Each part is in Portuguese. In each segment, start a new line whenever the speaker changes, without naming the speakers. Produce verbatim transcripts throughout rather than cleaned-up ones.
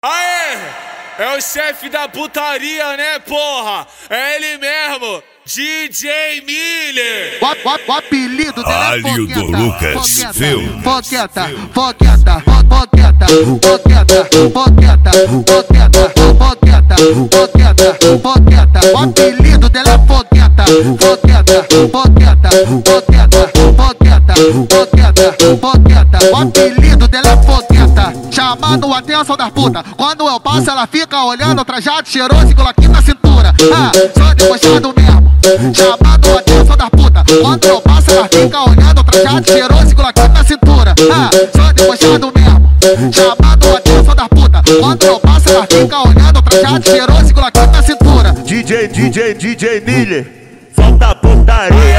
Aê! É o chefe da putaria, né, porra? É ele mesmo, D J Miller.
O, o, o apelido dele é
Alho do Lucas, viu?
Foqueta, foqueta, foqueta, foqueta, foqueta, foqueta, foqueta, foqueta, foqueta. O apelido dele é foqueta, foqueta, foqueta, foqueta, foqueta, foqueta, foqueta. O apelido dele é foqueta, chamando a atenção das putas. Quando eu passo, ela fica olhando, trajado cheiroso e aqui na cintura. Ah, só debochado mesmo, chamando a atenção das putas. Quando eu passo, ela fica olhando, trajado cheiroso e aqui na cintura. Ah, só debochado mesmo, chamando a atenção das putas. Quando eu passo, ela fica olhando, trajado cheiroso e aqui na cintura.
D J, D J, D J Miller, solta a putaria.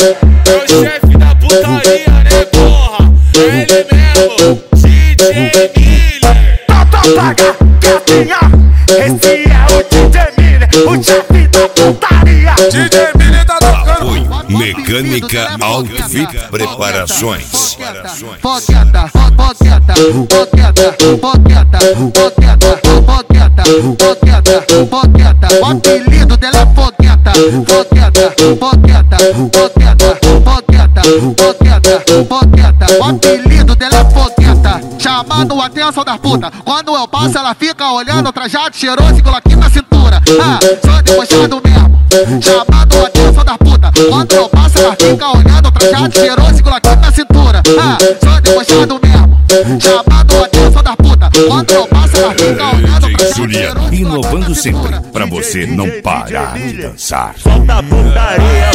É o chefe da putaria, né, porra? É ele mesmo, D J Miller.
Tata paga, gatinha, esse é o D J Miller, o chefe da putaria.
D J Miller tá tocando.
Apoio Mecânica Outfit Preparações.
Foqueta, foqueta, foqueta, foqueta, foqueta, foqueta, foqueta, foqueta. O apelido dela é foqueta, foqueta, foqueta, foqueta, foqueta, foqueta, foqueta. O apelido dela é foqueta, chamando a atenção das putas. Quando eu passo, ela fica olhando, trajado cheiroso e aqui na cintura. Ah, só debochado mesmo, chamando a atenção das putas. Quando eu passo, ela fica olhando, trajado cheiroso e aqui na cintura. Ah, só debochado mesmo, chamando a atenção das putas. Quando eu passo, ela fica olhando,
D J
trajado
Juliano,
cheiroso e
inovando
aqui na
sempre,
cintura.
pra você não parar de dançar.
Solta a putaria.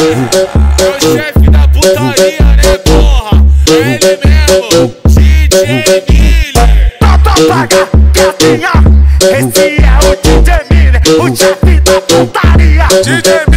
É o chefe da putaria, né, porra? É ele mesmo, D J Miller.
Tata paga, gatinha, esse é o D J Miller, o chefe da putaria.
D J